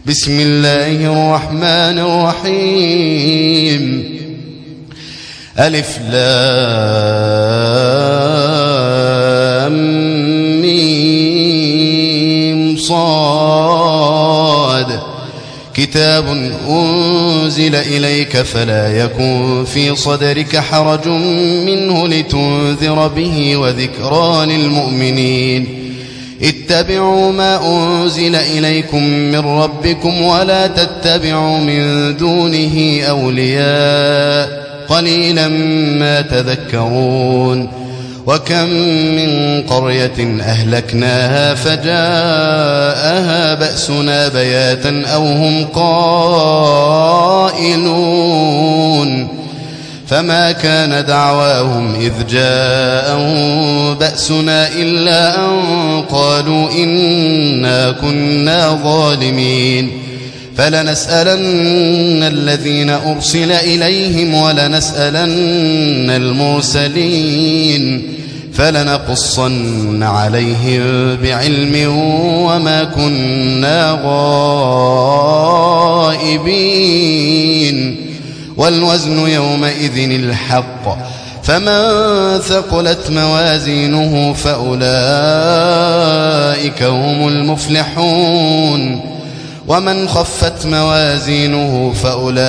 بسم الله الرحمن الرحيم ألف لام ميم صاد كتاب أنزل إليك فلا يكن في صدرك حرج منه لتنذر به وذكرى للمؤمنين اتبعوا ما أنزل إليكم من ربكم ولا تتبعوا من دونه أولياء قليلا ما تذكرون وكم من قرية أهلكناها فجاءها بأسنا بياتا أو هم قائلون فما كان دعواهم إذ جاءهم بأسنا إلا أن قالوا إنا كنا ظالمين فلنسألن الذين أرسل إليهم ولنسألن المرسلين فلنقصن عليهم بعلم وما كنا غائبين والوزن يومئذ الحق فمن ثقلت موازينه فأولئك هم المفلحون ومن خفت موازينه فأولئك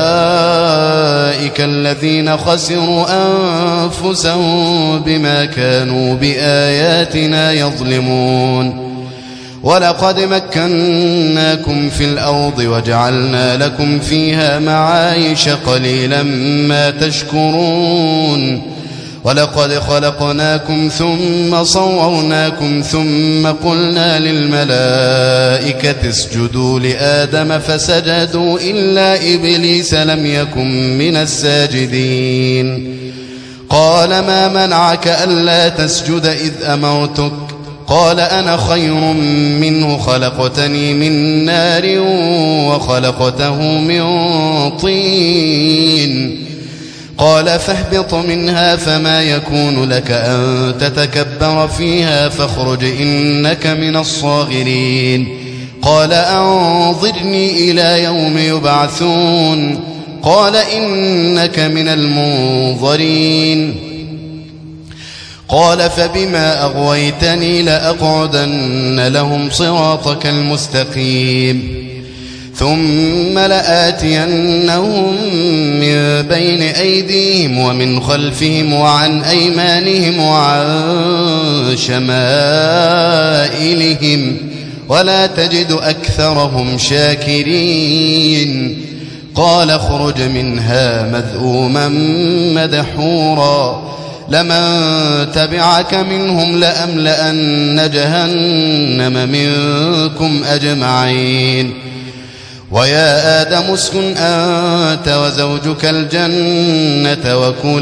الذين خسروا أنفسهم بما كانوا بآياتنا يظلمون ولقد مكناكم في الأرض وجعلنا لكم فيها معايش قليلا ما تشكرون ولقد خلقناكم ثم صورناكم ثم قلنا للملائكة اسجدوا لآدم فسجدوا إلا إبليس لم يكن من الساجدين قال ما منعك ألا تسجد إذ أمرتك قال أنا خير منه خلقتني من نار وخلقته من طين قال فاهبط منها فما يكون لك أن تتكبر فيها فاخرج إنك من الصاغرين قال أنظرني إلى يوم يبعثون قال إنك من المنظرين قال فبما أغويتني لأقعدن لهم صراطك المستقيم ثم لآتينهم من بين أيديهم ومن خلفهم وعن أيمانهم وعن شمائلهم ولا تجد أكثرهم شاكرين قال اخرج منها مذءوما مدحورا لمن تبعك منهم لأملأن جهنم منكم أجمعين ويا آدم اسكن أنت وزوجك الجنة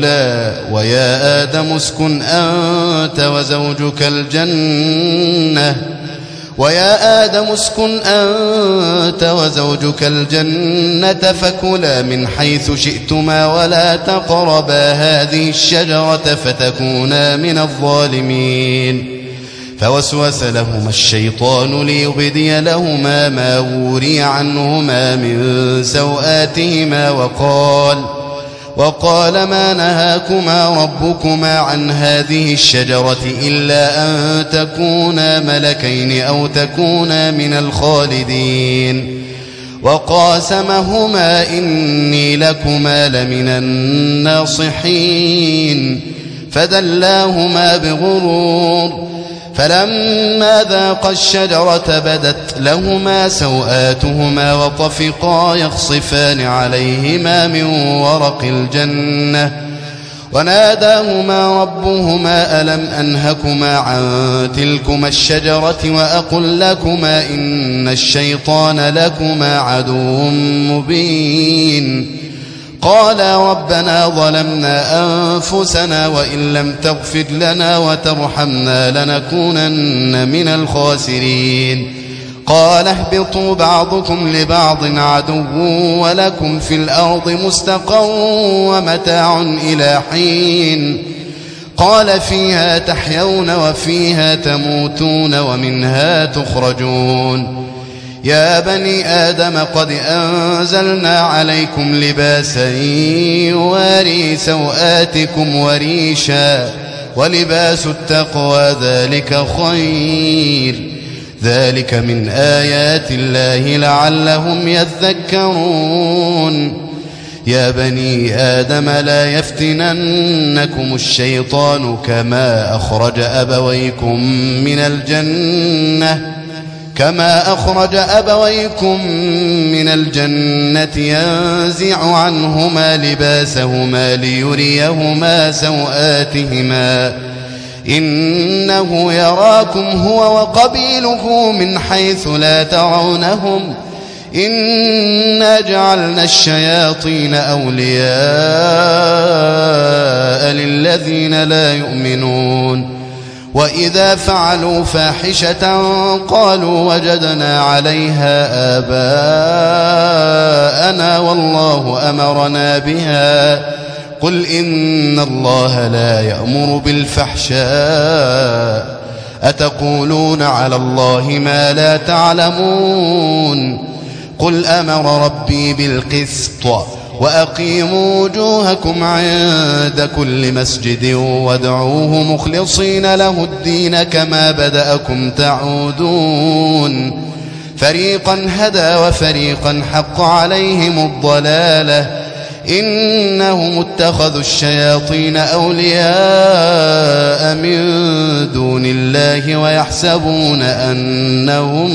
فكلا من حيث شئتما ولا تقربا هذه الشجرة فتكونا من الظالمين فوسوس لهما الشيطان ليبدي لهما ما وري عنهما من سوآتهما وقال ما نهاكما ربكما عن هذه الشجرة إلا أن تكونا ملكين أو تكونا من الخالدين وقاسمهما إني لكما لمن الناصحين فدلاهما بغرور فلما ذاقا الشجرة بدت لهما سوآتهما وطفقا يخصفان عليهما من ورق الجنة وناداهما ربهما ألم أنهكما عن تلكما الشجرة وأقل لكما إن الشيطان لكما عدو مبين قالا ربنا ظلمنا أنفسنا وإن لم تغفر لنا وترحمنا لنكونن من الخاسرين قال اهبطوا بعضكم لبعض عدو ولكم في الأرض مستقر ومتاع إلى حين قال فيها تحيون وفيها تموتون ومنها تخرجون يا بني آدم قد أنزلنا عليكم لباسا يواري سوآتكم وريشا ولباس التقوى ذلك خير ذلك من آيات الله لعلهم يذكرون يا بني آدم لا يفتننكم الشيطان كما أخرج أبويكم من الجنة ينزع عنهما لباسهما ليريهما سوآتهما إنه يراكم هو وقبيله من حيث لا ترونهم إنا جعلنا الشياطين أولياء للذين لا يؤمنون وإذا فعلوا فاحشة قالوا وجدنا عليها آباءنا والله أمرنا بها قل إن الله لا يأمر بالفحشاء أتقولون على الله ما لا تعلمون قل أمر ربي بالقسط وأقيموا وجوهكم عند كل مسجد وادعوه مخلصين له الدين كما بدأكم تعودون فريقا هدى وفريقا حق عليهم الضلالة إنهم اتخذوا الشياطين أولياء من دون الله ويحسبون أنهم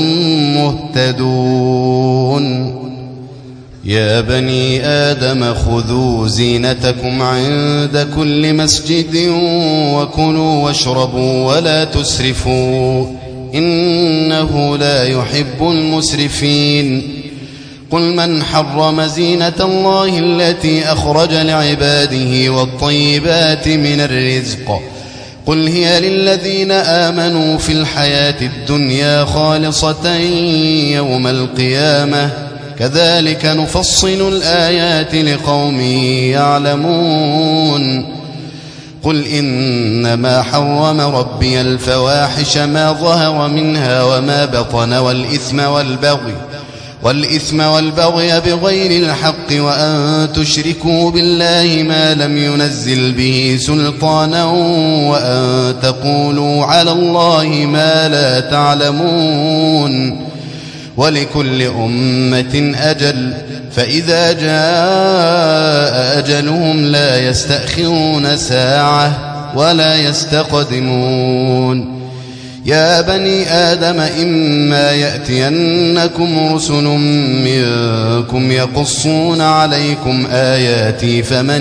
مهتدون يا بني آدم خذوا زينتكم عند كل مسجد وكلوا واشربوا ولا تسرفوا إنه لا يحب المسرفين قل من حرم زينة الله التي أخرج لعباده والطيبات من الرزق قل هي للذين آمنوا في الحياة الدنيا خالصة يوم القيامة كذلك نفصل الآيات لقوم يعلمون قل إنما حرم ربي الفواحش ما ظهر منها وما بطن والإثم والبغي بغير الحق وأن تشركوا بالله ما لم ينزل به سلطانا وأن تقولوا على الله ما لا تعلمون ولكل أمة أجل فإذا جاء أجلهم لا يستأخرون ساعة ولا يستقدمون يا بني آدم إما يأتينكم رسل منكم يقصون عليكم آياتي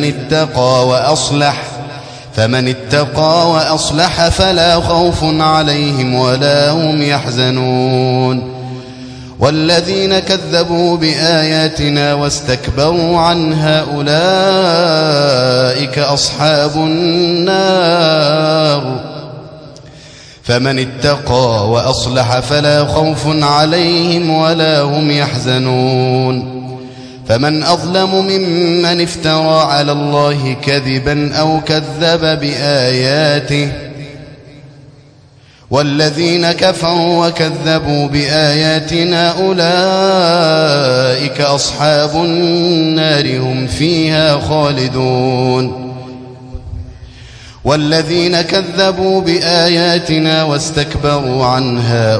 فمن اتقى وأصلح فلا خوف عليهم ولا هم يحزنون والذين كذبوا بآياتنا واستكبروا عنها أولئك أصحاب النار فمن اتقى وأصلح فلا خوف عليهم ولا هم يحزنون فمن أظلم ممن افترى على الله كذبا أو كذب بآياته والذين كفروا وكذبوا بآياتنا أولئك أصحاب النار هم فيها خالدون والذين كذبوا بآياتنا واستكبروا عنها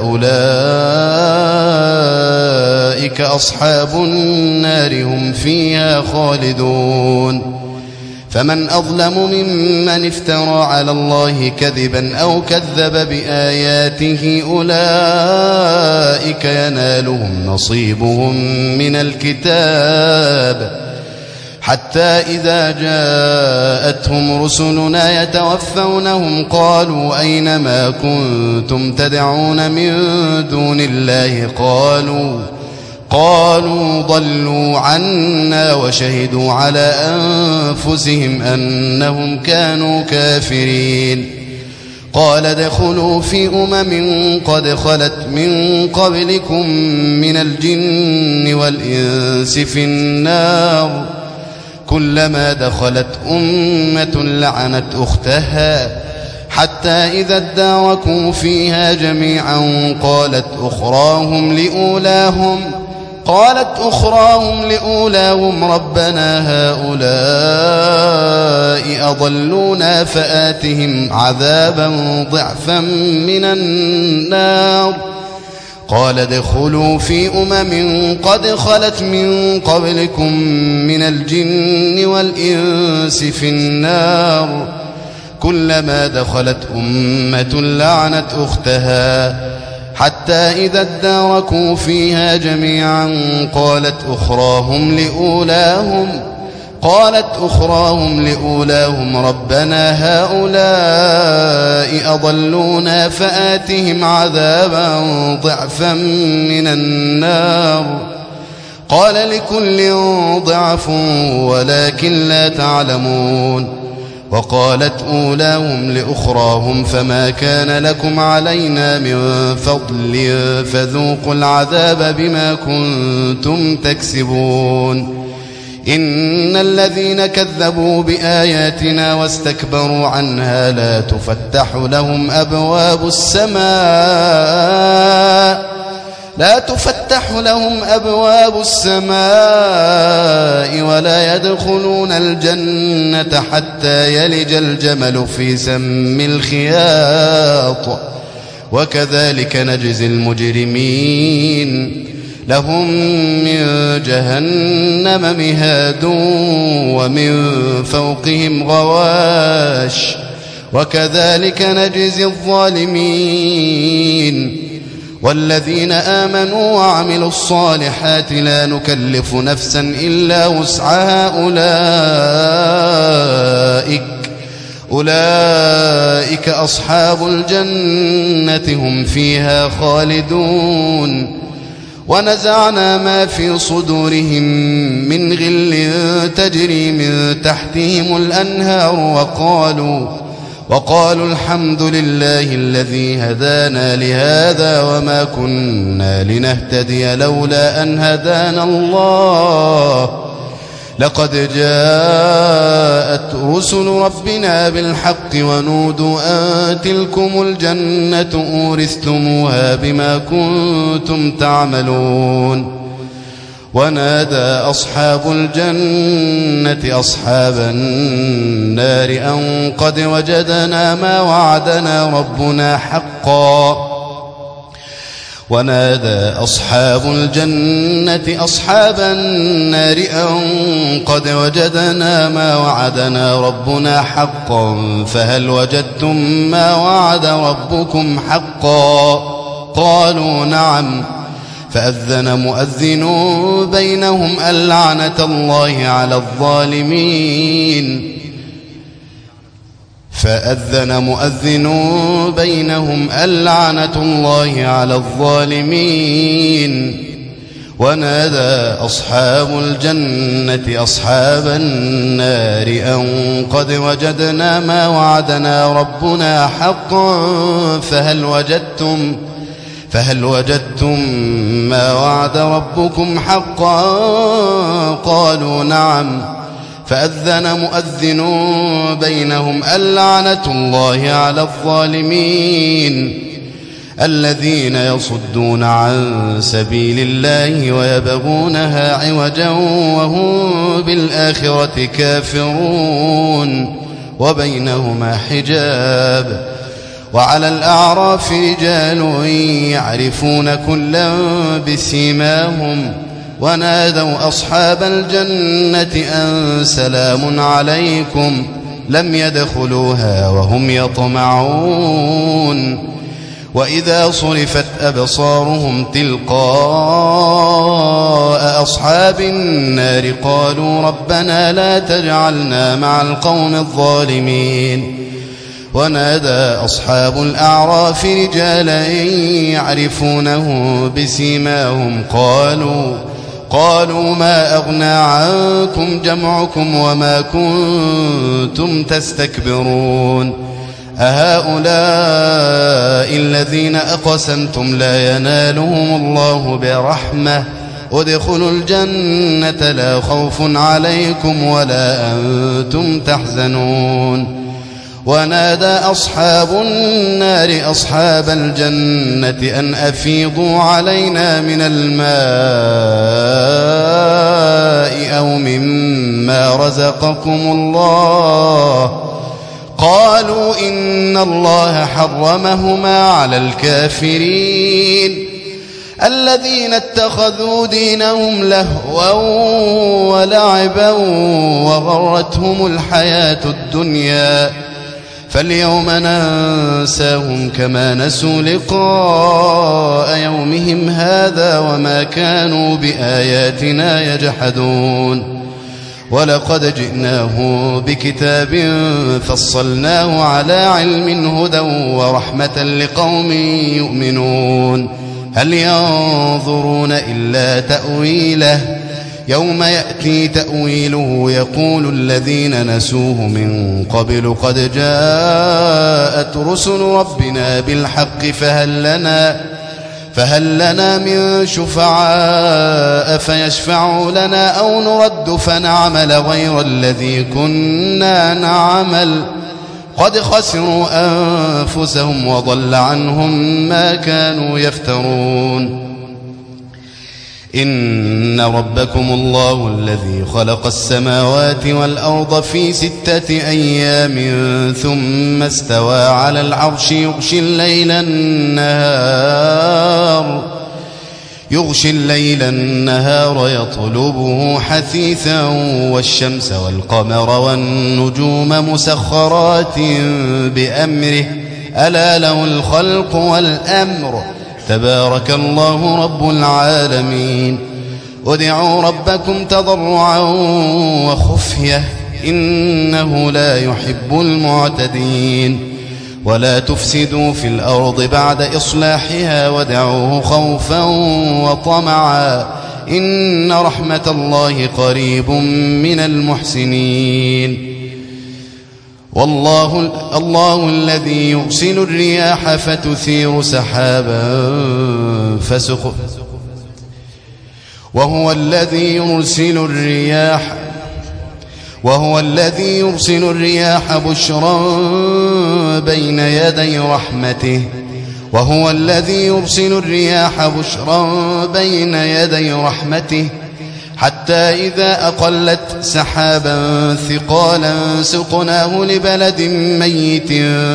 أولئك أصحاب النار هم فيها خالدون فمن أظلم ممن افترى على الله كذبا أو كذب بآياته أولئك ينالهم نصيبهم من الكتاب حتى إذا جاءتهم رسلنا يتوفونهم قالوا أين ما كنتم تدعون من دون الله قالوا ضلوا عنا وشهدوا على أنفسهم أنهم كانوا كافرين قال ادخلوا في قد خلت من قبلكم من الجن والإنس في النار كلما دخلت أمة لعنت أختها حتى إذا اداركوا فيها جميعا قالت أخراهم لأولاهم ربنا هؤلاء أضلونا فآتهم عذابا ضعفا من النار قال ادخلوا في قد خلت من قبلكم من الجن والإنس في النار كلما دخلت أمة لعنت أختها حتى إذا اداركوا فيها جميعا قالت أخراهم لأولاهم ربنا هؤلاء أضلونا فآتهم عذابا ضعفا من النار قال لكل ضعف ولكن لا تعلمون وقالت أولاهم لأخراهم فما كان لكم علينا من فضل فذوقوا العذاب بما كنتم تكسبون إن الذين كذبوا بآياتنا واستكبروا عنها لا تفتح لهم أبواب السماء ولا يدخلون الجنة حتى يلج الجمل في سم الخياط وكذلك نجزي المجرمين لهم من جهنم مهاد ومن فوقهم غواش وكذلك نجزي الظالمين والذين آمنوا وعملوا الصالحات لا نكلف نفسا إلا وسعها أولئك أصحاب الجنة هم فيها خالدون ونزعنا ما في صدورهم من غل تجري من تحتهم الأنهار وقالوا الحمد لله الذي هدانا لهذا وما كنا لنهتدي لولا أن هدانا الله لقد جاءت رسل ربنا بالحق ونودوا أن تلكم الجنة أورثتموها بما كنتم تعملون ونادى أصحاب الجنة أصحاب النار أن قد وجدنا ما وعدنا ربنا حقا ونادى أصحاب الجنة أصحاب النار أن قد وجدنا ما وعدنا ربنا حقا فهل وجدتم ما وعد ربكم حقا قالوا نعم فأذن مؤذن بينهم اللعنة الله على الظالمين ونادى أصحاب الجنة أصحاب النار أن قد وجدنا ما وعدنا ربنا حقا فهل وجدتم ما وعد ربكم حقا قالوا نعم فأذن مؤذن بينهم اللعنة الله على الظالمين الذين يصدون عن سبيل الله ويبغونها عوجا وهم بالآخرة كافرون وبينهما حجاب وعلى الأعراف رجال يعرفون كلا بسيماهم ونادوا أصحاب الجنة أن سلام عليكم لم يدخلوها وهم يطمعون وإذا صرفت أبصارهم تلقاء أصحاب النار قالوا ربنا لا تجعلنا مع القوم الظالمين ونادى أصحاب الأعراف رجالا يعرفونه بسيماهم قالوا ما أغنى عنكم جمعكم وما كنتم تستكبرون أهؤلاء الذين أقسمتم لا ينالهم الله برحمة ادخلوا الجنة لا خوف عليكم ولا أنتم تحزنون ونادى أصحاب النار أصحاب الجنة أن أفيضوا علينا من الماء أو مما رزقكم الله قالوا إن الله حرمهما على الكافرين الذين اتخذوا دينهم لهوا ولعبا وغرتهم الحياة الدنيا فاليوم ننساهم كما نسوا لقاء يومهم هذا وما كانوا بآياتنا يجحدون ولقد جئناه بكتاب فصلناه على علم هدى ورحمة لقوم يؤمنون هل ينظرون إلا تأويله يوم يأتي تأويله يقول الذين نسوه من قبل قد جاءت رسل ربنا بالحق فهل لنا من شفعاء فيشفعوا لنا أو نرد فنعمل غير الذي كنا نعمل قد خسروا أنفسهم وضل عنهم ما كانوا يفترون إن ربكم الله الذي خلق السماوات والأرض في 6 أيام ثم استوى على العرش يغشي الليل النهار يطلبه حثيثا والشمس والقمر والنجوم مسخرات بأمره ألا له الخلق والأمر تبارك الله رب العالمين ادعوا ربكم تضرعا وخفية إنه لا يحب المعتدين ولا تفسدوا في الأرض بعد إصلاحها وادعوه خوفا وطمعا إن رحمة الله قريب من المحسنين الله الذي يرسل الرياح فتثير سحابا وهو الذي يرسل الرياح بشرا بين يدي رحمته حتى إذا أقلت سحابا ثقالا سقناه لبلد ميت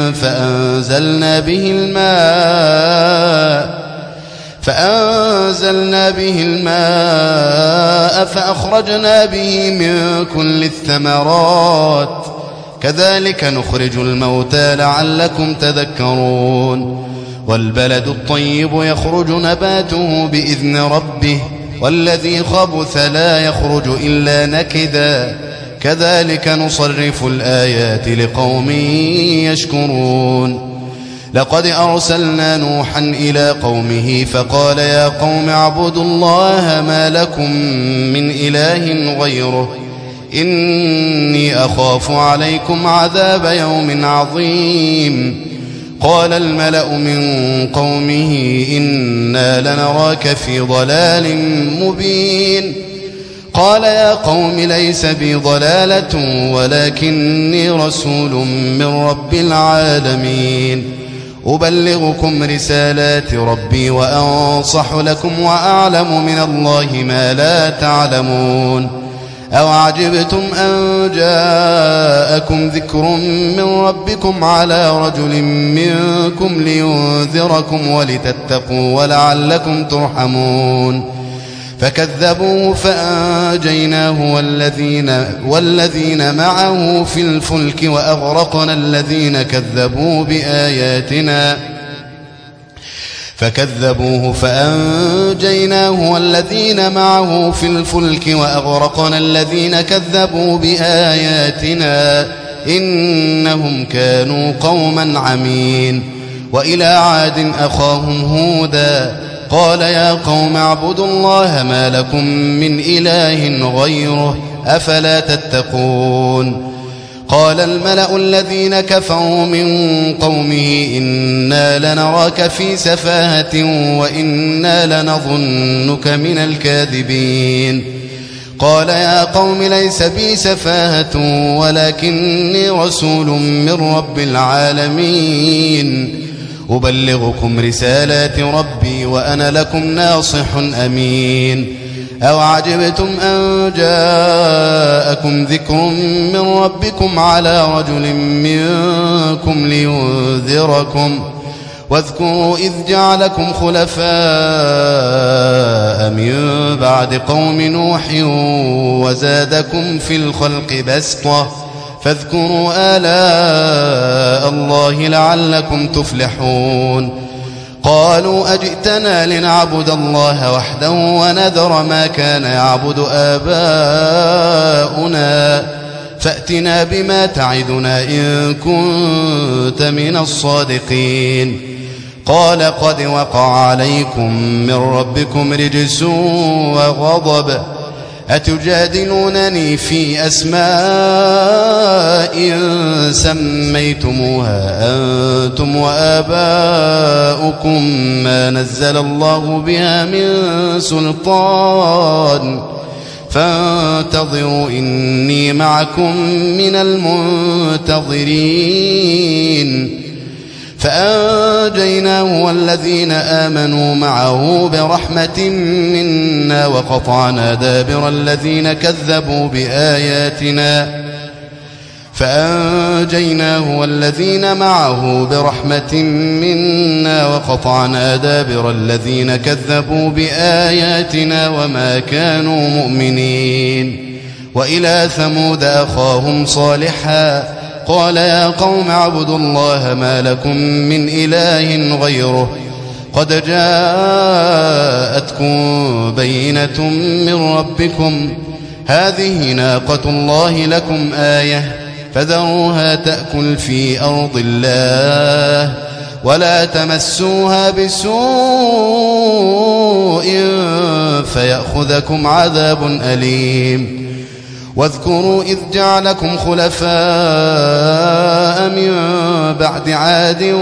فأنزلنا به الماء فأخرجنا به من كل الثمرات كذلك نخرج الموتى لعلكم تذكرون والبلد الطيب يخرج نباته بإذن ربه والذي خبث لا يخرج إلا نكدا كذلك نصرف الآيات لقوم يشكرون لقد أرسلنا نوحا إلى قومه فقال يا قوم اعبدوا الله ما لكم من إله غيره إني أخاف عليكم عذاب يوم عظيم قال الملأ من قومه إنا لنراك في ضلال مبين قال يا قوم ليس بي ضلالة ولكني رسول من رب العالمين أبلغكم رسالات ربي وأنصح لكم وأعلم من الله ما لا تعلمون أو عجبتم أن جاءكم ذكر من ربكم على رجل منكم لينذركم ولتتقوا ولعلكم ترحمون فكذبوه فأنجيناه والذين معه في الفلك وأغرقنا الذين كذبوا بآياتنا فكذبوه فأنجيناه والذين معه في الفلك وأغرقنا الذين كذبوا بآياتنا إنهم كانوا قوما عمين وإلى عاد أخاهم هودا قال يا قوم اعبدوا الله ما لكم من إله غيره أفلا تتقون قال الملأ الذين كفروا من قومه إنا لنراك في سفاهة وإنا لنظنك من الكاذبين قال يا قوم ليس بي سفاهة ولكني رسول من رب العالمين أبلغكم رسالات ربي وأنا لكم ناصح أمين أو عجبتم أن جاءكم ذكر من ربكم على رجل منكم لينذركم واذكروا إذ جعلكم خلفاء من بعد قوم نوح وزادكم في الخلق بسطة فاذكروا آلاء الله لعلكم تفلحون قالوا أجئتنا لنعبد الله وحده ونذر ما كان يعبد آباؤنا فأتنا بما تعدنا إن كنت من الصادقين قال قد وقع عليكم من ربكم رجس وغضب أتجادلونني في أسماء سميتموها أنتم وآباؤكم ما نزل الله بها من سلطان فانتظروا إني معكم من المنتظرين فأنجيناه والذين آمنوا معه برحمة منا وقطعنا دابر الذين كذبوا بآياتنا فأنجيناه والذين معه برحمة منا وقطعنا دابر الذين كذبوا بآياتنا وما كانوا مؤمنين وإلى ثمود أخاهم صالحا قال يا قوم اعبدوا الله ما لكم من إله غيره قد جاءتكم بينة من ربكم هذه ناقة الله لكم آية فذروها تأكل في أرض الله ولا تمسوها بسوء فيأخذكم عذاب أليم واذكروا إذ جعلكم خلفاء من بعد عاد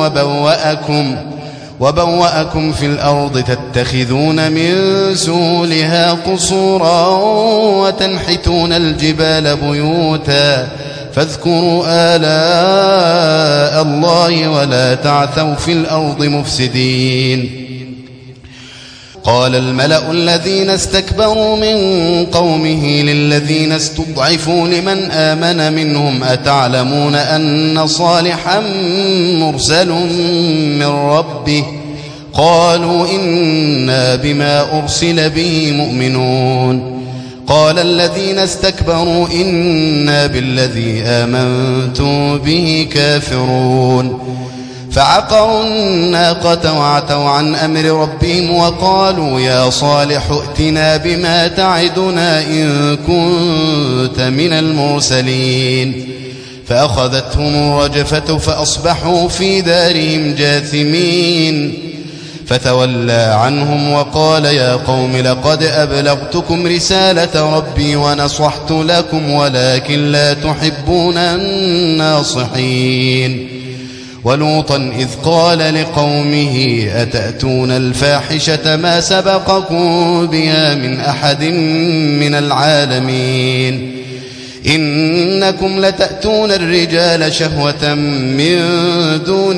وبوأكم في الأرض تتخذون من سهولها قصورا وتنحتون الجبال بيوتا فاذكروا آلاء الله ولا تعثوا في الأرض مفسدين قال الملأ الذين استكبروا من قومه للذين استضعفوا لمن آمن منهم أتعلمون أن صالحا مرسل من ربه قالوا إنا بما أرسل به مؤمنون قال الذين استكبروا إنا بالذي آمنتم به كافرون فعقروا الناقة وعتوا عن أمر ربهم وقالوا يا صالح ائتنا بما تعدنا إن كنت من المرسلين فأخذتهم الرجفة فأصبحوا في دارهم جاثمين فتولى عنهم وقال يا قوم لقد أبلغتكم رسالة ربي ونصحت لكم ولكن لا تحبون الناصحين ولوطا إذ قال لقومه أتأتون الفاحشة ما سبقكم بها من أحد من العالمين إنكم لتأتون الرجال شهوة من دون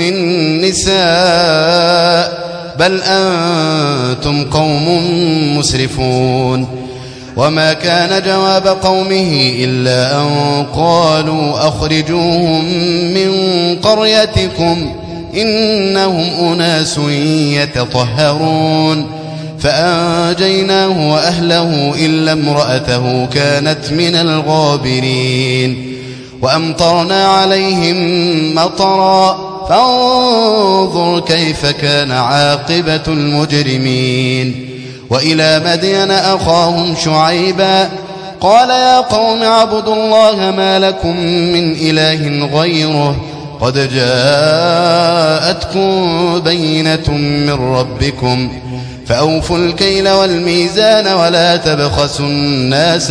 النساء بل أنتم قوم مسرفون وما كان جواب قومه إلا أن قالوا أخرجوهم من قريتكم إنهم أناس يتطهرون فأنجيناه وأهله إلا امرأته كانت من الغابرين وأمطرنا عليهم مطرا فانظر كيف كان عاقبة المجرمين وإلى مدين أخاهم شعيبا قال يا قوم اعبدوا الله ما لكم من إله غيره قد جاءتكم بينة من ربكم فأوفوا الكيل والميزان ولا تبخسوا الناس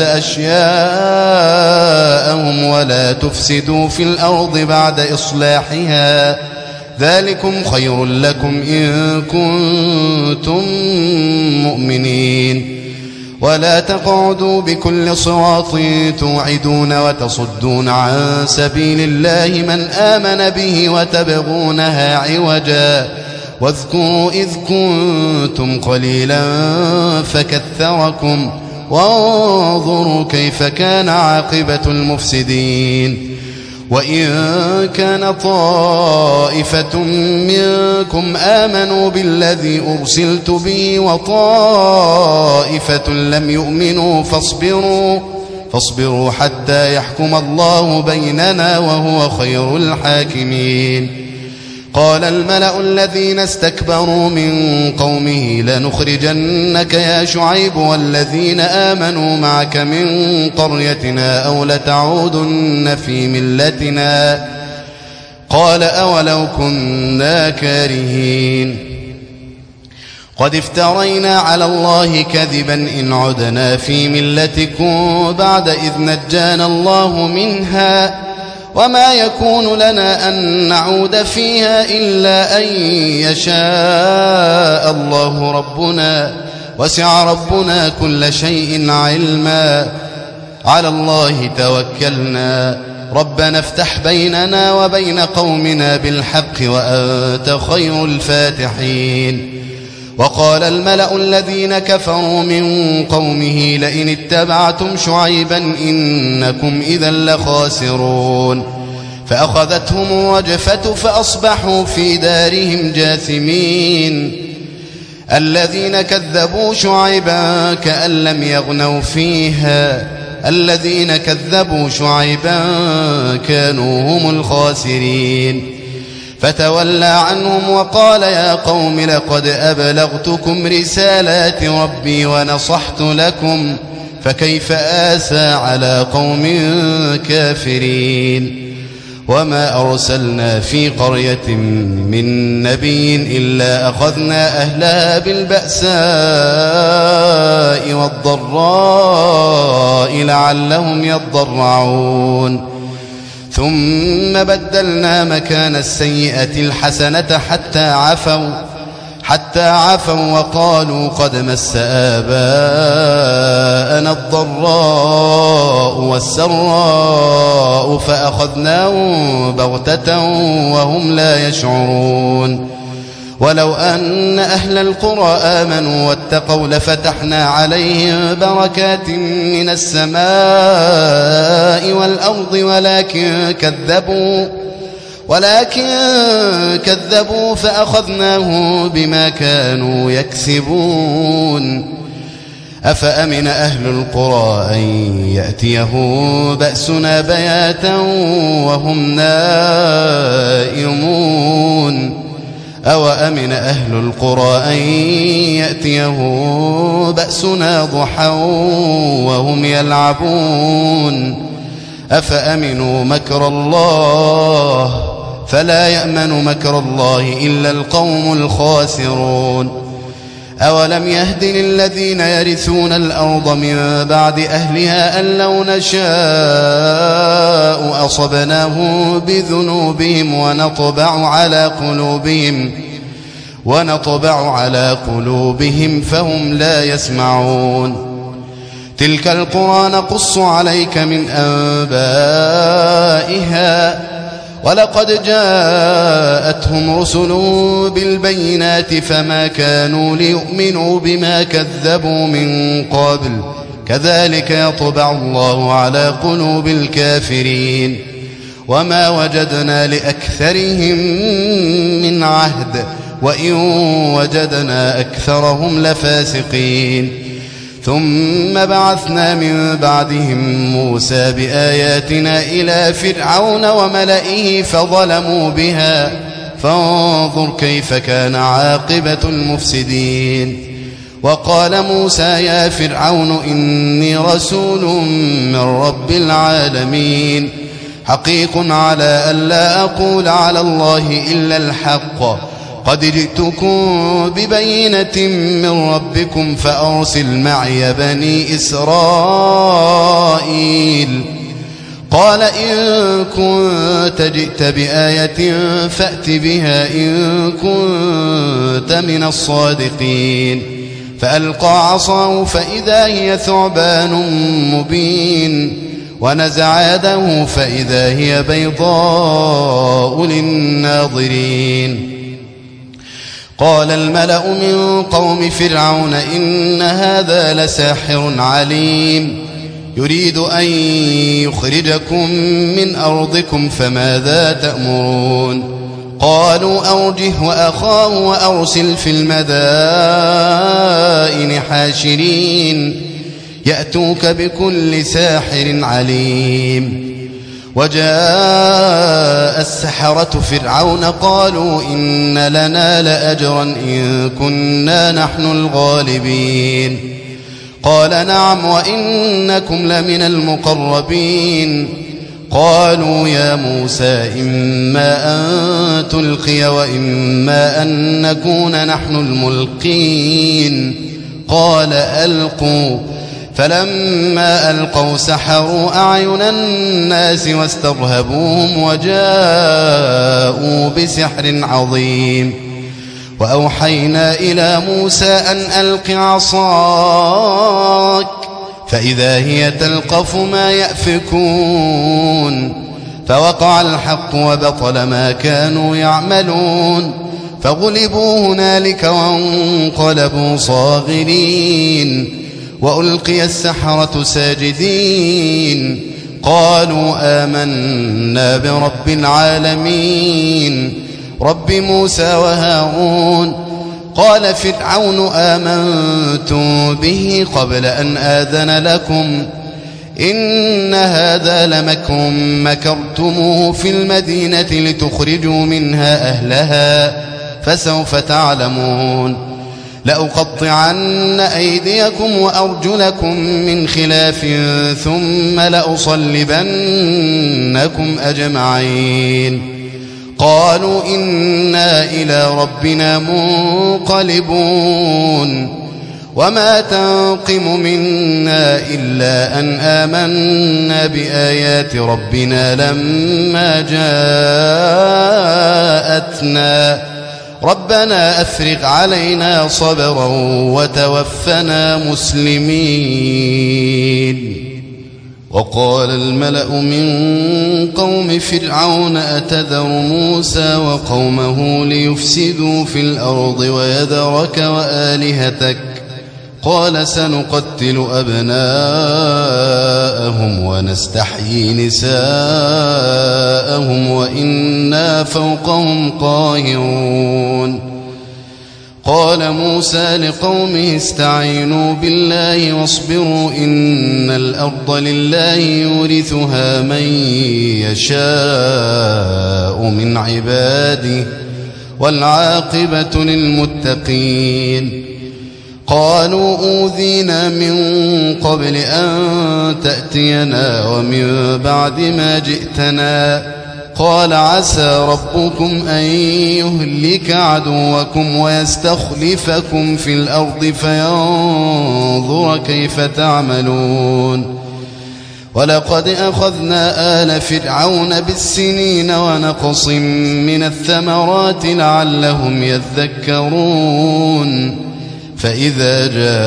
أشياءهم ولا تفسدوا في الأرض بعد إصلاحها ذلكم خير لكم إن كنتم مؤمنين ولا تقعدوا بكل صراط توعدون وتصدون عن سبيل الله من آمن به وتبغونها عوجا واذكروا إذ كنتم قليلا فكثركم وانظروا كيف كان عاقبة المفسدين وإن كان طائفة منكم آمنوا بالذي أرسلت به وطائفة لم يؤمنوا فاصبروا حتى يحكم الله بيننا وهو خير الحاكمين قال الملأ الذين استكبروا من قومه لنخرجنك يا شعيب والذين آمنوا معك من قريتنا أو لتعودن في ملتنا قال أولو كنا كارهين قد افترينا على الله كذبا إن عدنا في ملتكم بعد إذ نجانا الله منها وما يكون لنا أن نعود فيها إلا أن يشاء الله ربنا وسع ربنا كل شيء علما على الله توكلنا ربنا افتح بيننا وبين قومنا بالحق وأنت خير الفاتحين وقال الملأ الذين كفروا من قومه لئن اتبعتم شعيبا إنكم إذا لخاسرون فأخذتهم الرجفة فأصبحوا في دارهم جاثمين الذين كذبوا شعيبا كأن لم يغنوا فيها الذين كذبوا شعيبا كانوا هم الخاسرين فتولى عنهم وقال يا قوم لقد أبلغتكم رسالات ربي ونصحت لكم فكيف آسى على قوم كافرين وما أرسلنا في قرية من نبي إلا أخذنا أهلها بالبأساء والضراء لعلهم يضرعون ثم بدلنا مكان السيئة الحسنة حتى عفوا وقالوا قد مس آباءنا الضراء والسراء فأخذناهم بغتة وهم لا يشعرون ولو أن أهل القرى آمنوا واتقوا لفتحنا عليهم بركات من السماء والأرض ولكن كذبوا فأخذناهم بما كانوا يكسبون أفأمن أهل القرى أن يأتيهم بأسنا بياتا وهم نائمون أوأمن أهل القرى أن يأتيهم بأسنا ضحى وهم يلعبون أفأمنوا مكر الله فلا يأمن مكر الله إلا القوم الخاسرون أولم يهد للذين يرثون الأرض من بعد أهلها أن لو نشاء أصبناهم بذنوبهم ونطبع على قلوبهم فهم لا يسمعون تلك القرى نقص عليك من أنبائها ولقد جاءتهم رسل بالبينات فما كانوا ليؤمنوا بما كذبوا من قبل كذلك يطبع الله على قلوب الكافرين وما وجدنا لأكثرهم من عهد وإن وجدنا أكثرهم لفاسقين ثم بعثنا من بعدهم موسى بآياتنا إلى فرعون وملئه فظلموا بها فانظر كيف كان عاقبة المفسدين وقال موسى يا فرعون إني رسول من رب العالمين حقيق على ألا أقول على الله إلا الحق قد جئتكم ببينة من ربكم فأرسل معي بني إسرائيل قال إن كنت جئت بآية فأت بها إن كنت من الصادقين فألقى عصاه فإذا هي ثعبان مبين ونزع يده فإذا هي بيضاء للناظرين. قال الملأ من قوم فرعون إن هذا لساحر عليم يريد أن يخرجكم من أرضكم فماذا تأمرون؟ قالوا أرجه وأخاه وأرسل في المدائن حاشرين يأتوك بكل ساحر عليم. وجاء السحرة فرعون قالوا إن لنا لأجرا إن كنا نحن الغالبين. قال نعم وإنكم لمن المقربين. قالوا يا موسى إما أن تلقي وإما أن نكون نحن الملقين. قال ألقوا. فلما ألقوا سحروا أعين الناس واسترهبوهم وجاءوا بسحر عظيم. وأوحينا إلى موسى أن ألق عصاك فإذا هي تلقف ما يأفكون. فوقع الحق وبطل ما كانوا يعملون فغلبوا هنالك وانقلبوا صاغرين. وألقي السحرة ساجدين قالوا آمنا برب العالمين رب موسى وهارون. قال فرعون آمنتم به قبل أن آذن لكم إن هذا لمكر مكرتموه في المدينة لتخرجوا منها أهلها فسوف تعلمون. لأقطعن أيديكم وأرجلكم من خلاف ثم لأصلبنكم أجمعين. قالوا إنا إلى ربنا منقلبون. وما تنقم منا إلا أن آمنا بآيات ربنا لما جاءتنا ربنا أفرغ علينا صبرا وتوفنا مسلمين. وقال الملأ من قوم فرعون أتذر موسى وقومه ليفسدوا في الأرض ويذرك وآلهتك قال سنقتل أبناءهم ونستحيي نساءهم وإنا فوقهم قاهرون. قال موسى لقومه استعينوا بالله واصبروا إن الأرض لله يورثها من يشاء من عباده والعاقبة للمتقين. قالوا أوذينا من قبل أن تأتينا ومن بعد ما جئتنا قال عسى ربكم أن يهلك عدوكم ويستخلفكم في الأرض فينظر كيف تعملون. ولقد أخذنا آل فرعون بالسنين ونقص من الثمرات لعلهم يذكرون. فإذا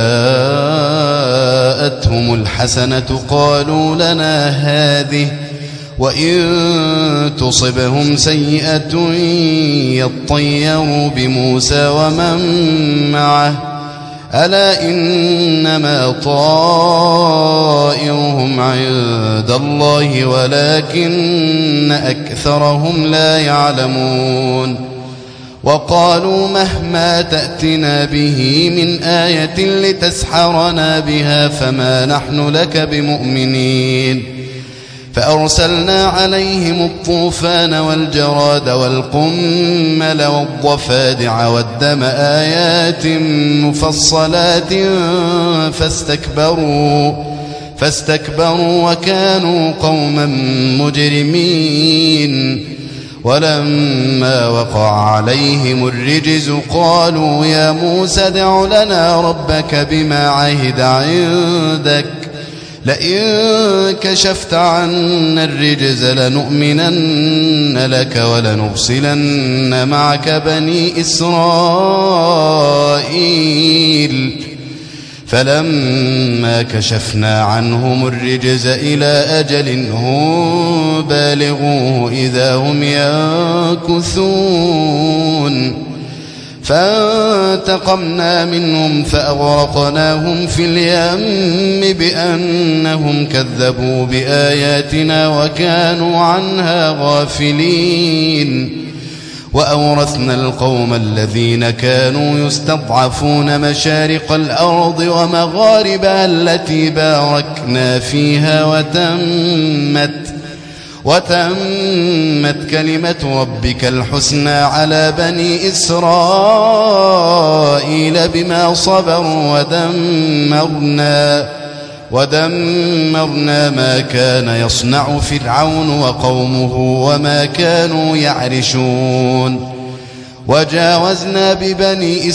جاءتهم الحسنة قالوا لنا هذه وإن تصبهم سيئة يطيروا بموسى ومن معه ألا إنما طائرهم عند الله ولكن أكثرهم لا يعلمون. وقالوا مهما تأتنا به من آية لتسحرنا بها فما نحن لك بمؤمنين. فأرسلنا عليهم الطوفان والجراد والقمل والضفادع والدم آيات مفصلات فاستكبروا وكانوا قوما مجرمين. ولما وقع عليهم الرجز قالوا يا موسى ادع لنا ربك بما عهد عندك لئن كشفت عنا الرجز لنؤمنن لك ولنرسلن معك بني إسرائيل فلما كشفنا عنهم الرجز إلى أجل هم بالغوه إذا هم ينكثون فانتقمنا منهم فأغرقناهم في اليم بأنهم كذبوا بآياتنا وكانوا عنها غافلين وأورثنا القوم الذين كانوا يستضعفون مشارق الأرض ومغاربها التي باركنا فيها وتمت كلمة ربك الحسنى على بني إسرائيل بما صبروا ودمرنا ما كان يصنع فرعون وقومه وما كانوا يعرشون وجاوزنا ببني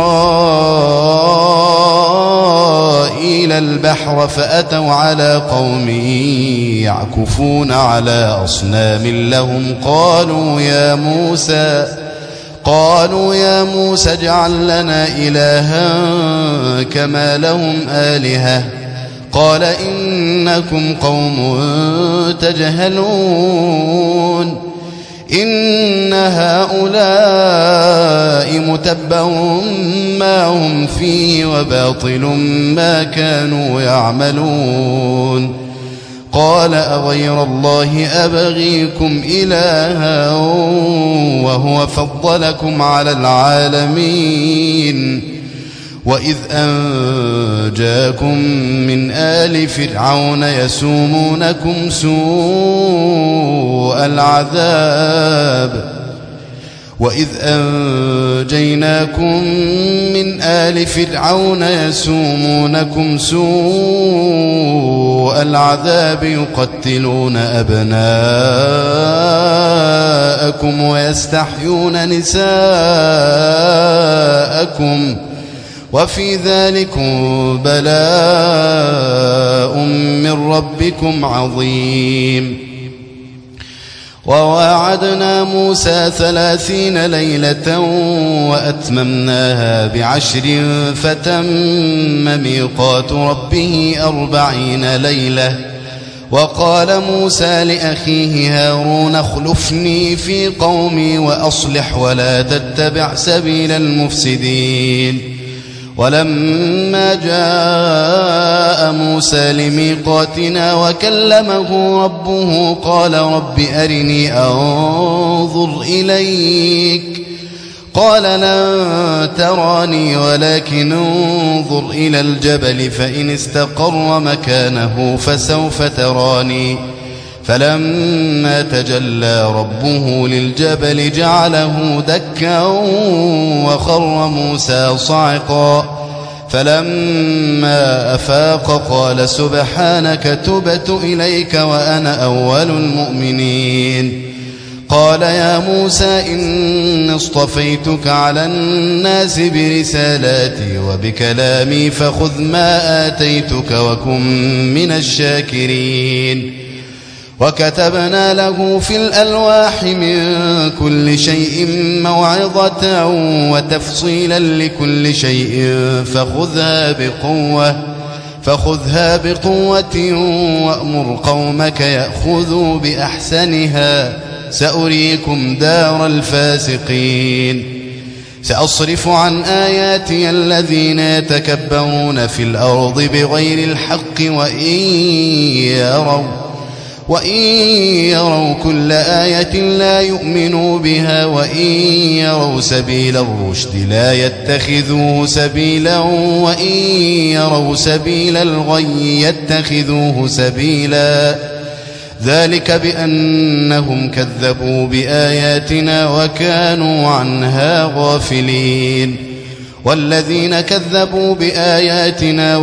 إسرائيل البحر فأتوا على قوم يعكفون على أصنام لهم قالوا يا موسى اجعل لنا إلها كما لهم آلهة قال إنكم قوم تجهلون إن هؤلاء متبع ما هم فيه وباطل ما كانوا يعملون قال أغير الله أبغيكم إلها وهو فضلكم على العالمين وإذ أنجاكم من آل فرعون يسومونكم سوء العذاب وإذ أنجيناكم من آل فرعون يسومونكم سوء العذاب يقتلون أبناءكم ويستحيون نساءكم وفي ذلكم بلاء من ربكم عظيم وواعدنا موسى 30 ليلة وأتممناها ب10 فتم ميقات ربه 40 ليلة وقال موسى لأخيه هارون اخلفني في قومي وأصلح ولا تتبع سبيل المفسدين ولما جاء موسى لميقاتنا وكلمه ربه قال رب أرني أنظر إليك قال لن تراني ولكن انظر إلى الجبل فإن استقر مكانه فسوف تراني فلما تجلى ربه للجبل جعله دكا وخر موسى صعقا فلما أفاق قال سبحانك تبت إليك وأنا أول المؤمنين قال يا موسى إني اصطفيتك على الناس برسالاتي وبكلامي فخذ ما آتيتك وكن من الشاكرين وكتبنا له في الألواح من كل شيء موعظة وتفصيلا لكل شيء فخذها بقوة وأمر قومك يأخذوا بأحسنها سأريكم دار الفاسقين سأصرف عن آياتي الذين يتكبرون في الأرض بغير الحق وإن يروا كل آية لا يؤمنوا بها وإن يروا سبيل الرشد لا يتخذوه سبيلا وإن يروا سبيل الغي يتخذوه سبيلا ذلك بأنهم كذبوا بآياتنا وكانوا عنها غافلين والذين كذبوا بآياتنا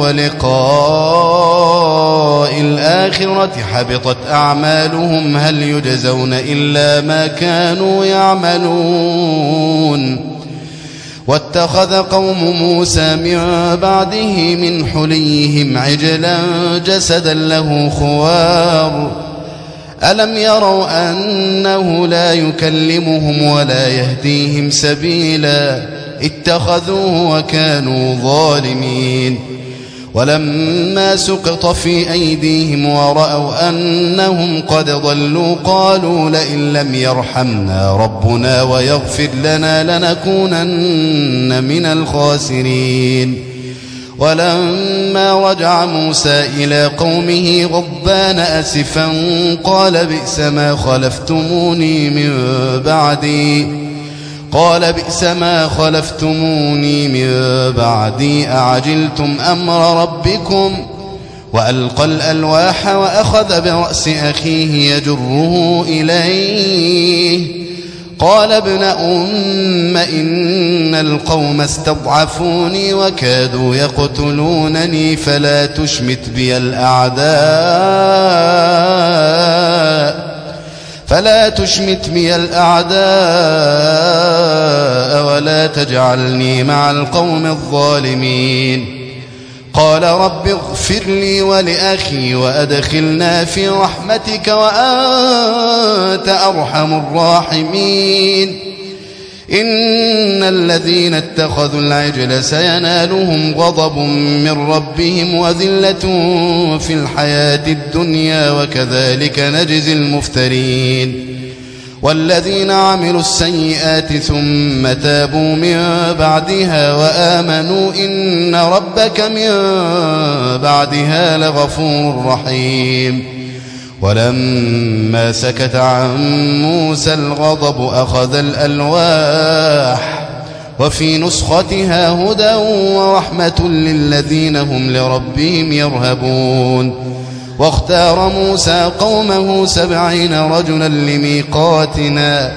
ولقاء الآخرة حبطت أعمالهم هل يجزون إلا ما كانوا يعملون واتخذ قوم موسى من بعده من حليهم عجلا جسدا له خوار ألم يروا أنه لا يكلمهم ولا يهديهم سبيلا اتخذوه وكانوا ظالمين ولما سقط في أيديهم ورأوا أنهم قد ضلوا قالوا لئن لم يرحمنا ربنا ويغفر لنا لنكونن من الخاسرين. ولما رجع موسى إلى قومه غضبان أسفا قال بئس ما خلفتموني من بعدي أعجلتم أمر ربكم. وألقى الألواح وأخذ برأس أخيه يجره إليه قال ابن أم إن القوم استضعفوني وكادوا يقتلونني فلا تشمت بي الأعداء ولا تجعلني مع القوم الظالمين. قال رب اغفر لي ولأخي وأدخلنا في رحمتك وأنت أرحم الراحمين. إن الذين اتخذوا العجل سينالهم غضب من ربهم وذلة في الحياة الدنيا وكذلك نجزي المفترين. والذين عملوا السيئات ثم تابوا من بعدها وآمنوا إن ربك من بعدها لغفور رحيم. ولما سكت عن موسى الغضب أخذ الألواح وفي نسختها هدى ورحمة للذين هم لربهم يرهبون. واختار موسى قومه 70 رجلا لميقاتنا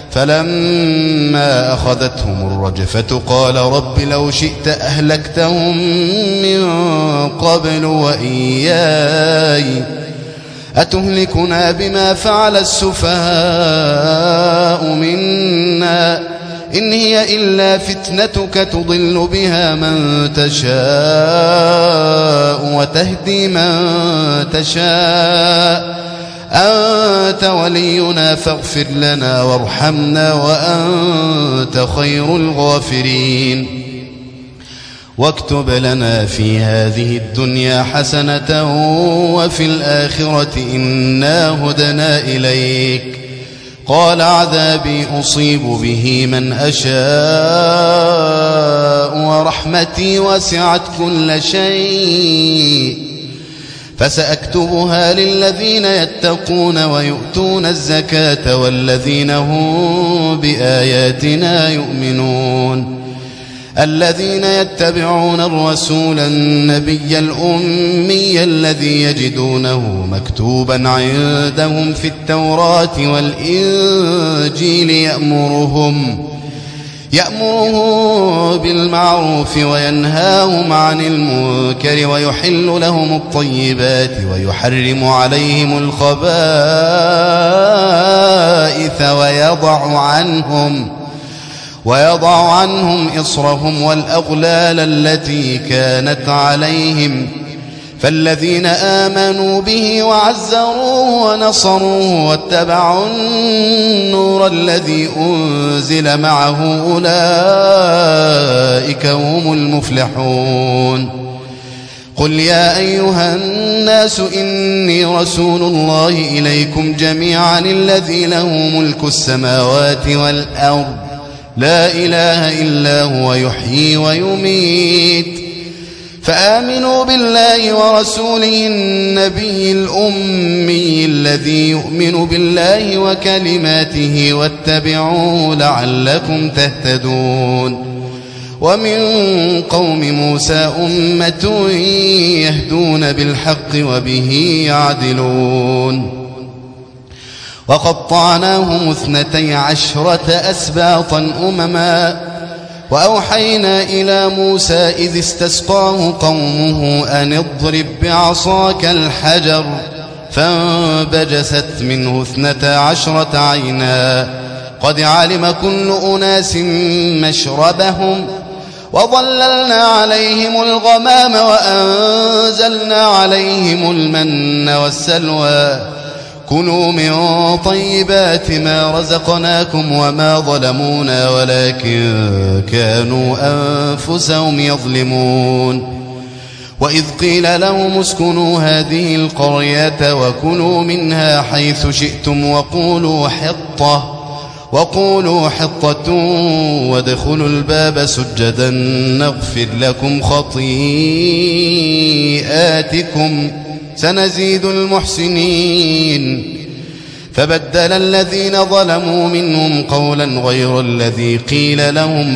فلما أخذتهم الرجفة قال رب لو شئت أهلكتهم من قبل وإياي أتهلكنا بما فعل السفهاء منا إن هي إلا فتنتك تضل بها من تشاء وتهدي من تشاء أنت ولينا فاغفر لنا وارحمنا وأنت خير الغافرين. واكتب لنا في هذه الدنيا حسنة وفي الآخرة إنا هدنا إليك. قال عذابي أصيب به من أشاء ورحمتي وسعت كل شيء فسأكتبها للذين يتقون ويؤتون الزكاة والذين هم بآياتنا يؤمنون. الذين يتبعون الرسول النبي الأمي الذي يجدونه مكتوبا عندهم في التوراة والإنجيل يأمرهم بالمعروف وينهاهم عن المنكر ويحل لهم الطيبات ويحرم عليهم الخبائث ويضع عنهم إصرهم والأغلال التي كانت عليهم. فالذين آمنوا به وعزروه ونصروه واتبعوا النور الذي أنزل معه أولئك هم المفلحون. قل يا أيها الناس إني رسول الله إليكم جميعا الذي له ملك السماوات والأرض لا إله إلا هو يحيي ويميت. فآمنوا بالله ورسوله النبي الأمي الذي يؤمن بالله وكلماته واتبعوه لعلكم تهتدون. ومن قوم موسى أمة يهدون بالحق وبه يعدلون. وقطعناهم 12 أسباطا أمما وأوحينا إلى موسى إذ استسقاه قومه أن اضرب بعصاك الحجر فانبجست منه 12 عينا قد علم كل أناس مشربهم وظللنا عليهم الغمام وأنزلنا عليهم المن والسلوى كلوا من طيبات ما رزقناكم وما ظلمونا ولكن كانوا أنفسهم يظلمون. وإذ قيل لهم اسكنوا هذه القرية وكلوا منها حيث شئتم وقولوا حطة وادخلوا الباب سجدا نغفر لكم خطيئاتكم سنزيد المحسنين. فبدل الذين ظلموا منهم قولا غير الذي قيل لهم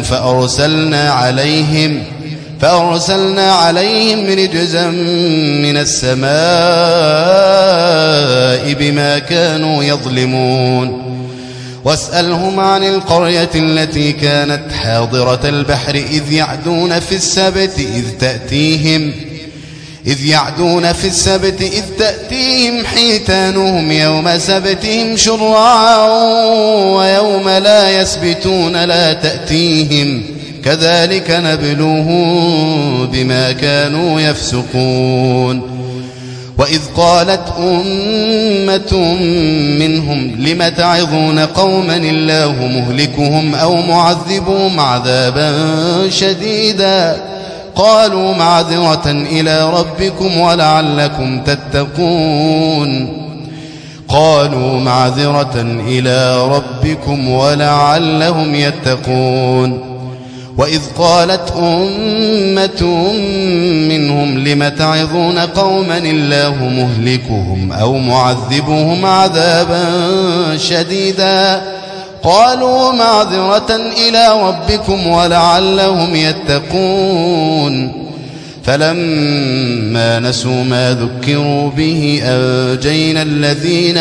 فأرسلنا عليهم رجزا من السماء بما كانوا يظلمون. واسألهم عن القرية التي كانت حاضرة البحر إذ يعدون في السبت إذ تأتيهم حيتانهم يوم سبتهم شرعا ويوم لا يسبتون لا تأتيهم كذلك نبلوهم بما كانوا يفسقون. وإذ قالت أمة منهم لم تعظون قوما الله مهلكهم أو معذبهم عذابا شديدا قالوا معذرة إلى ربكم ولعلهم يتقون. وإذ قالت أمة منهم لم تعظون قوما الله مهلكهم أو معذبهم عذابا شديدا قالوا معذرة إلى ربكم ولعلهم يتقون. فلما نسوا ما ذكروا به أنجينا الذين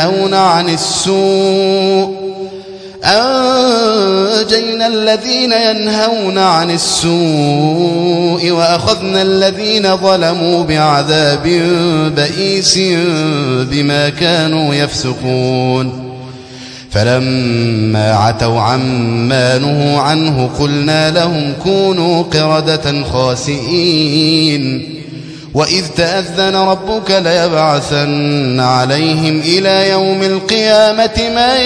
ينهون عن السوء وأخذنا الذين ظلموا بعذاب بئيس بما كانوا يفسقون. فلما عتوا عما نهوا عنه قلنا لهم كونوا قردة خاسئين. وإذ تأذن ربك ليبعثن عليهم إلى يوم القيامة من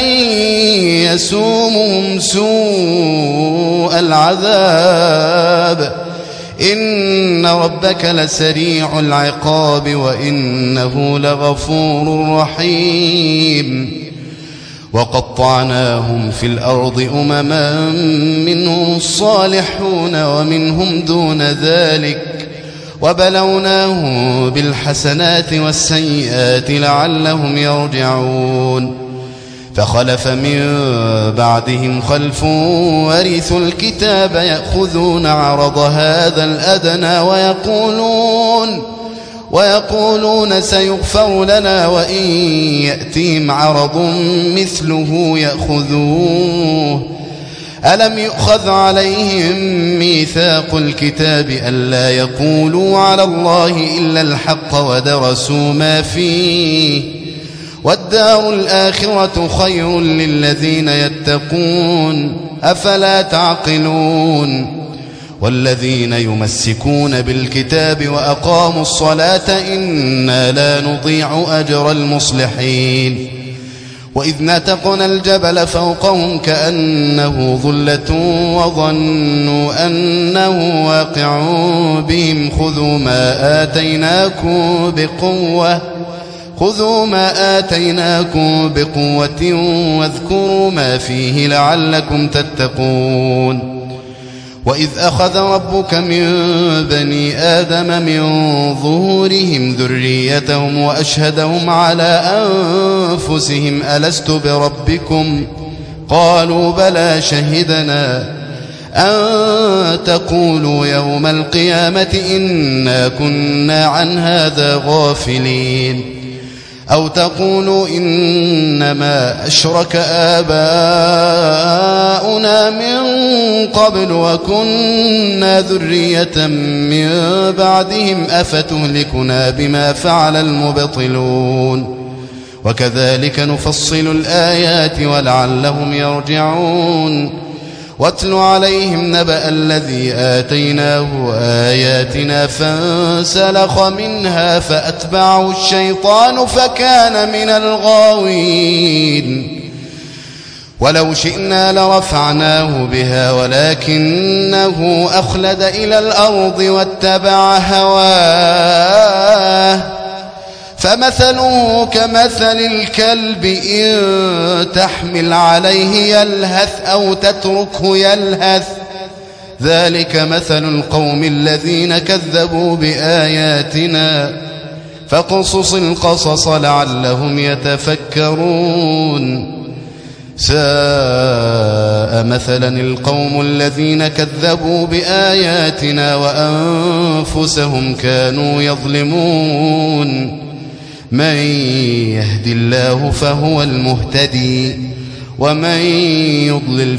يسومهم سوء العذاب إن ربك لسريع العقاب وإنه لغفور رحيم. وقطعناهم في الأرض أمما منهم الصالحون ومنهم دون ذلك وبلوناهم بالحسنات والسيئات لعلهم يرجعون. فخلف من بعدهم خلف ورثوا الكتاب يأخذون عرض هذا الأدنى ويقولون سيغفر لنا وإن يأتهم عرض مثله يأخذوه. ألم يؤخذ عليهم ميثاق الكتاب ألا يقولوا على الله إلا الحق ودرسوا ما فيه والدار الآخرة خير للذين يتقون أفلا تعقلون. والذين يمسكون بالكتاب وأقاموا الصلاة إنا لا نضيع أجر المصلحين. وإذ نتقنا الجبل فوقهم كأنه ظلة وظنوا أنه واقع بهم خذوا ما آتيناكم بقوة واذكروا ما فيه لعلكم تتقون. وإذ أخذ ربك من بني آدم من ظهورهم ذريتهم وأشهدهم على أنفسهم ألست بربكم قالوا بلى شهدنا أن تقولوا يوم القيامة إنا كنا عن هذا غافلين أو تقولوا إنما أشرك آباؤنا من قبل وكنا ذرية من بعدهم أفتهلكنا بما فعل المبطلون وكذلك نفصل الآيات ولعلهم يرجعون. واتل عليهم نبأ الذي آتيناه آياتنا فانسلخ منها فأتبعه الشيطان فكان من الغاوين. ولو شئنا لرفعناه بها ولكنه أخلد إلى الأرض واتبع هواه فمثله كمثل الكلب إن تحمل عليه يلهث أو تتركه يلهث ذلك مثل القوم الذين كذبوا بآياتنا فاقصص القصص لعلهم يتفكرون ساء مثلا القوم الذين كذبوا بآياتنا وأنفسهم كانوا يظلمون من يهد الله فهو المهتدي ومن يضلل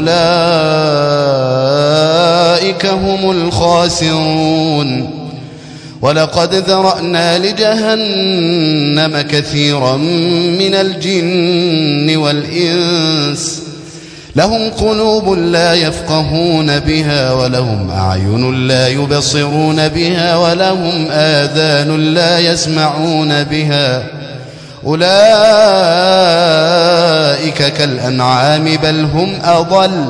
فأولئك هم الخاسرون ولقد ذرأنا لجهنم كثيرا من الجن والإنس لهم قلوب لا يفقهون بها ولهم أعين لا يبصرون بها ولهم آذان لا يسمعون بها أولئك كالأنعام بل هم أضل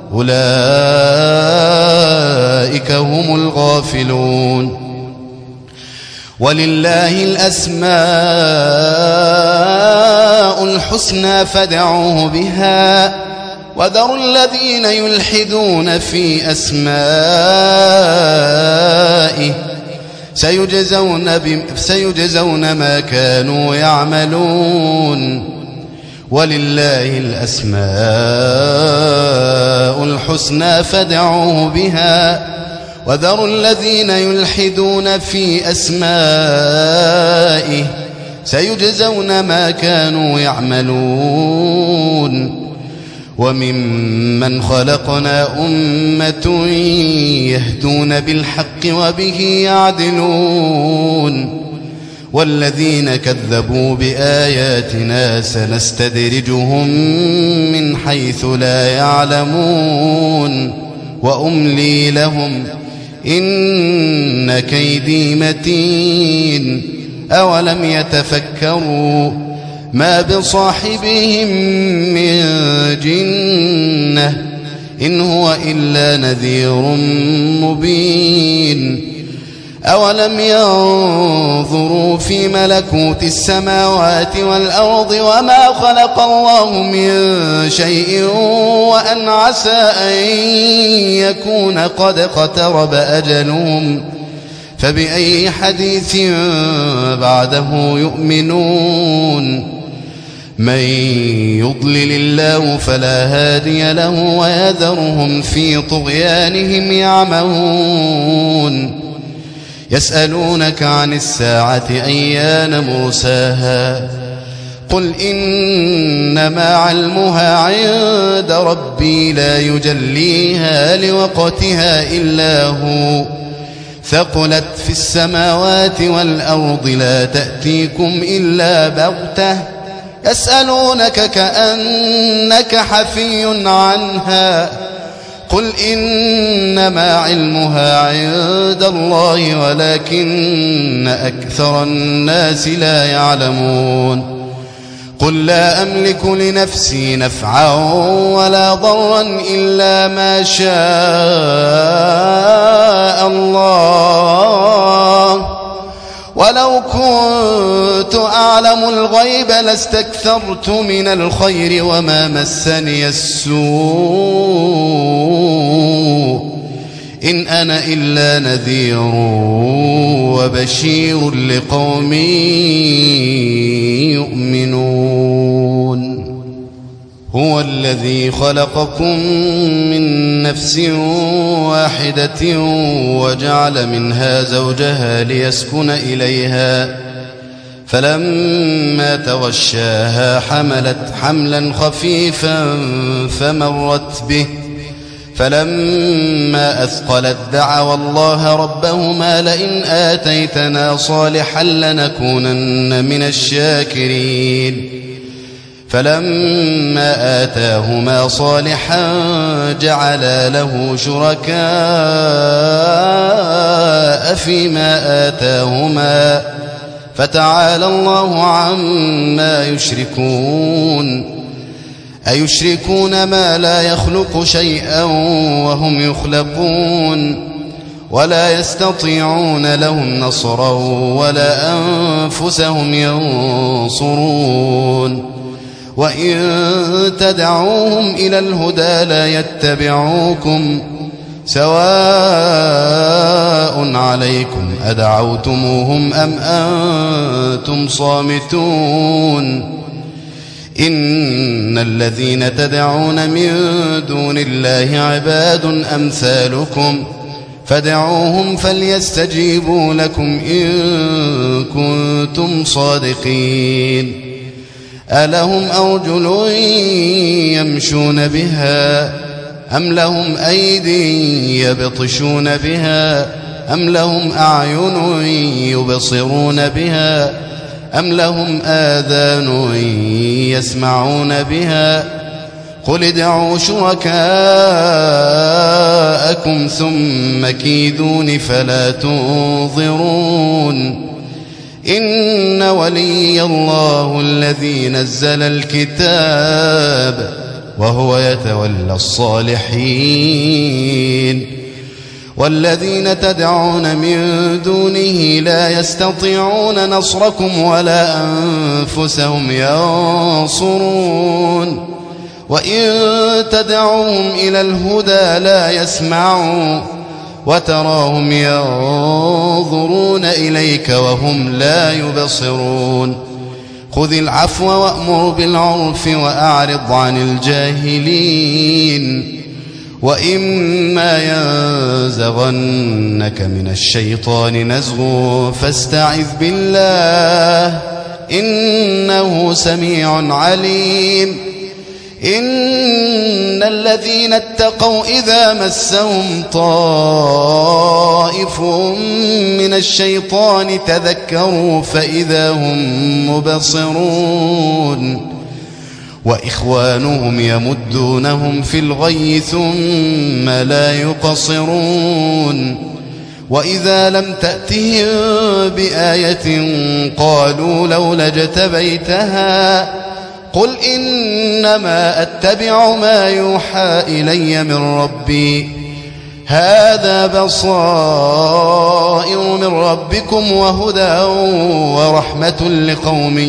أولئك هم الغافلون ولله الأسماء الحسنى فادعوه بها وذروا الذين يلحدون في أسمائه سيجزون ما كانوا يعملون ولله الأسماء الحسنى فادعوه بها وذروا الذين يلحدون في أسمائه سيجزون ما كانوا يعملون وممن خلقنا أمة يهدون بالحق وبه يعدلون والذين كذبوا بآياتنا سنستدرجهم من حيث لا يعلمون وأملي لهم إن كيدي متين أولم يتفكروا ما بصاحبهم من جنة إن هو إلا نذير مبين أولم ينظروا في ملكوت السماوات والأرض وما خلق الله من شيء وأن عسى أن يكون قد اقترب أجلهم فبأي حديث بعده يؤمنون من يضلل الله فلا هادي له ويذرهم في طغيانهم يعمهون يسألونك عن الساعة أيان مرساها قل إنما علمها عند ربي لا يجليها لوقتها إلا هو ثقلت في السماوات والأرض لا تأتيكم إلا بغتة يسألونك كأنك حفي عنها قل إنما علمها عند الله ولكن أكثر الناس لا يعلمون قل لا أملك لنفسي نفعا ولا ضرا إلا ما شاء الله ولو كنت أعلم الغيب لاستكثرت من الخير وما مسني السوء إن أنا إلا نذير وبشير لقوم يؤمنون هو الذي خلقكم من نفس واحدة وجعل منها زوجها ليسكن إليها فلما تغشاها حملت حملا خفيفا فمرت به فلما أثقلت دعوا الله ربهما لئن آتيتنا صالحا لنكونن من الشاكرين فلما آتاهما صالحا جعلا له شركاء فيما آتاهما فتعالى الله عما يشركون أيشركون ما لا يخلق شيئا وهم يخلقون ولا يستطيعون لهم نصرا ولا أنفسهم ينصرون وإن تدعوهم إلى الهدى لا يتبعوكم سواء عليكم أدعوتموهم أم أنتم صامتون إن الذين تدعون من دون الله عباد أمثالكم فادعوهم فليستجيبوا لكم إن كنتم صادقين ألهم أرجل يمشون بها أم لهم أيدي يبطشون بها أم لهم أعين يبصرون بها أم لهم آذان يسمعون بها قل ادعوا شركاءكم ثم كيدون فلا تنظرون إن ولي الله الذي نزل الكتاب وهو يتولى الصالحين والذين تدعون من دونه لا يستطيعون نصركم ولا أنفسهم ينصرون وإن تدعوهم إلى الهدى لا يسمعوا وتراهم ينظرون إليك وهم لا يبصرون خذ العفو وأمر بالعرف وأعرض عن الجاهلين وإما ينزغنك من الشيطان نزغ فاستعذ بالله إنه سميع عليم إن الذين اتقوا إذا مسهم طائف من الشيطان تذكروا فإذا هم مبصرون وإخوانهم يمدونهم في الغي ثم لا يقصرون وإذا لم تأتهم بآية قالوا لولا اجتبيتها قل إنما أتبع ما يوحى إلي من ربي هذا بصائر من ربكم وهدى ورحمة لقوم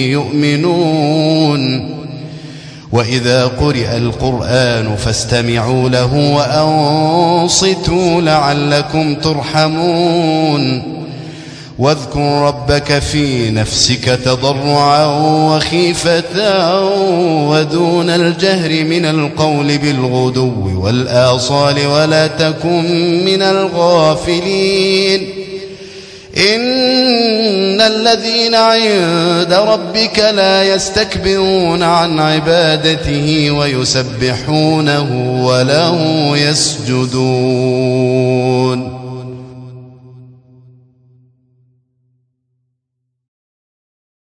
يؤمنون وإذا قرئ القرآن فاستمعوا له وأنصتوا لعلكم ترحمون واذكر ربك في نفسك تضرعا وخيفة ودون الجهر من القول بالغدو والآصال ولا تكن من الغافلين إن الذين عند ربك لا يستكبرون عن عبادته ويسبحونه وله يسجدون